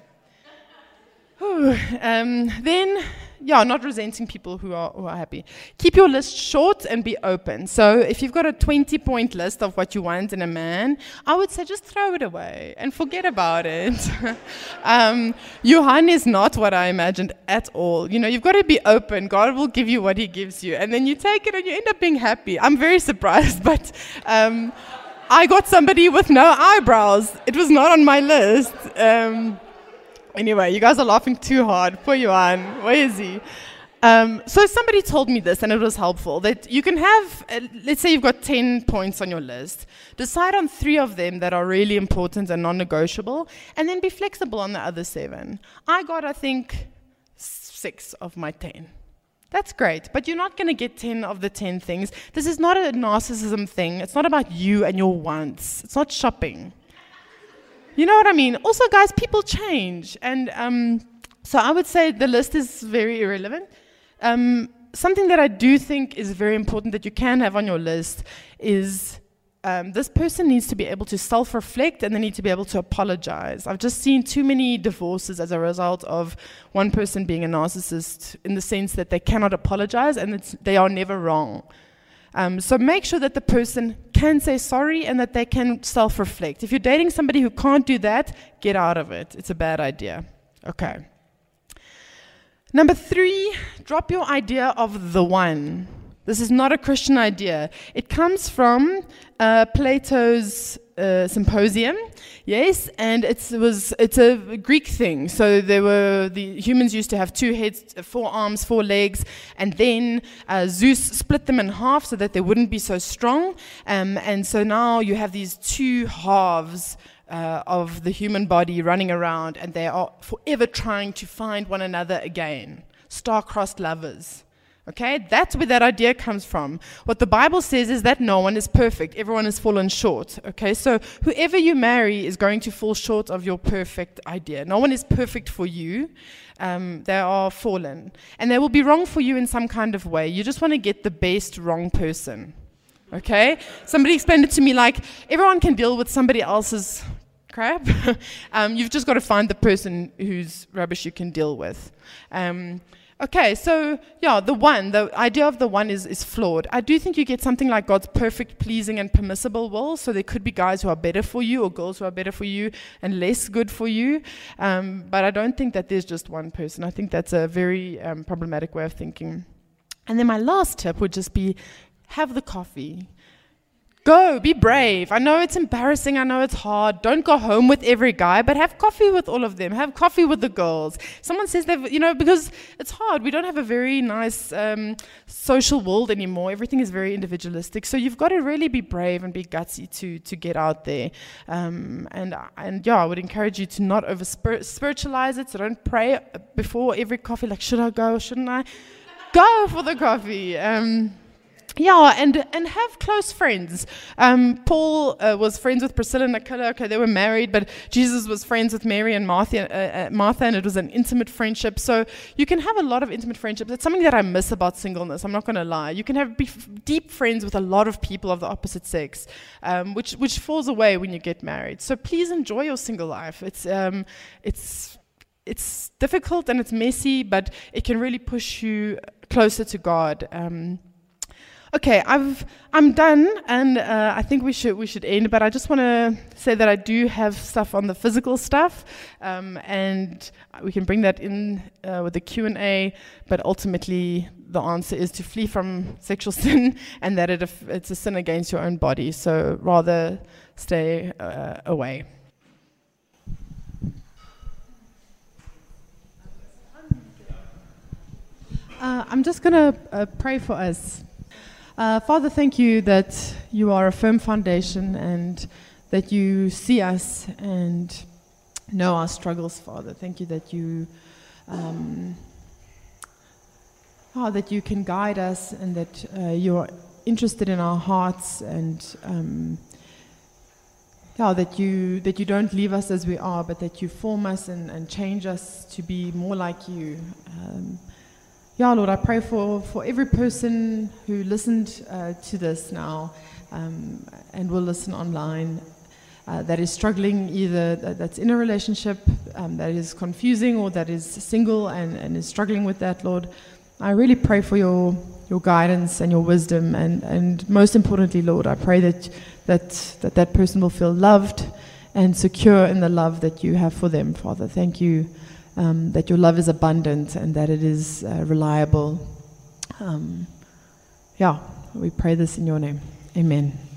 um, then, yeah, not resenting people who are, who are happy. Keep your list short and be open. So if you've got a twenty-point list of what you want in a man, I would say just throw it away and forget about it. um, Johan is not what I imagined at all. You know, you've got to be open. God will give you what he gives you, and then you take it and you end up being happy. I'm very surprised, but um, I got somebody with no eyebrows. It was not on my list. Um, Anyway, you guys are laughing too hard. Poor Johan, where is he? Um, so somebody told me this, and it was helpful, that you can have, uh, let's say you've got ten points on your list. Decide on three of them that are really important and non-negotiable, and then be flexible on the other seven. I got, I think, six of my ten. That's great, but you're not going to get ten of the ten things. This is not a narcissism thing. It's not about you and your wants. It's not shopping. You know what I mean? Also, guys, people change. And um, so I would say the list is very irrelevant. Um, something that I do think is very important that you can have on your list is um, this person needs to be able to self-reflect, and they need to be able to apologize. I've just seen too many divorces as a result of one person being a narcissist, in the sense that they cannot apologize and it's, they are never wrong. Um, so make sure that the person can say sorry and that they can self-reflect. If you're dating somebody who can't do that, get out of it. It's a bad idea. Okay. Number three, drop your idea of the one. This is not a Christian idea. It comes from uh, Plato's uh, Symposium, yes, and it's, it was it's a Greek thing. So there were the humans used to have two heads, four arms, four legs, and then uh, Zeus split them in half so that they wouldn't be so strong. Um, and so now you have these two halves uh, of the human body running around, and they are forever trying to find one another again. Star-crossed lovers. Okay, that's where that idea comes from. What the Bible says is that no one is perfect. Everyone has fallen short. Okay, so whoever you marry is going to fall short of your perfect idea. No one is perfect for you. Um, they are fallen. And they will be wrong for you in some kind of way. You just want to get the best wrong person. Okay? Somebody explained it to me like, everyone can deal with somebody else's crap. um, you've just got to find the person whose rubbish you can deal with. Um, Okay, so yeah, the one, the idea of the one is, is flawed. I do think you get something like God's perfect, pleasing, and permissible will. So there could be guys who are better for you or girls who are better for you and less good for you. Um, but I don't think that there's just one person. I think that's a very um, problematic way of thinking. And then my last tip would just be have the coffee. Go, be brave. I know it's embarrassing. I know it's hard. Don't go home with every guy, but have coffee with all of them. Have coffee with the girls. Someone says they've, you know, because it's hard. We don't have a very nice um, social world anymore. Everything is very individualistic. So you've got to really be brave and be gutsy to to get out there. Um, and and yeah, I would encourage you to not over spiritualize it. So don't pray before every coffee. Like, should I go? Shouldn't I? Go for the coffee. Um, Yeah, and and have close friends. Um, Paul uh, was friends with Priscilla and Aquila. Okay, they were married, but Jesus was friends with Mary and Martha, uh, uh, Martha, and it was an intimate friendship. So you can have a lot of intimate friendships. It's something that I miss about singleness. I'm not going to lie. You can have be f- deep friends with a lot of people of the opposite sex, um, which which falls away when you get married. So please enjoy your single life. It's um, it's it's difficult and it's messy, but it can really push you closer to God. Um, Okay, I've, I'm done, and uh, I think we should we should end. But I just want to say that I do have stuff on the physical stuff, um, and we can bring that in uh, with the Q and A. But ultimately, the answer is to flee from sexual sin, and that it, it's a sin against your own body. So rather stay uh, away. Uh, I'm just going to uh, pray for us. Uh, Father, thank you that you are a firm foundation and that you see us and know our struggles, Father. Thank you that you um, oh, that you can guide us and that uh, you're interested in our hearts and um, yeah, that you that you don't leave us as we are, but that you form us and, and change us to be more like you. Um, Yeah, Lord, I pray for, for every person who listened uh, to this now um, and will listen online uh, that is struggling either that, that's in a relationship um, that is confusing or that is single and, and is struggling with that, Lord. I really pray for your your guidance and your wisdom and, and most importantly, Lord, I pray that that, that that person will feel loved and secure in the love that you have for them, Father. Thank you. Um, that your love is abundant and that it is uh, reliable. Um, yeah, we pray this in your name. Amen.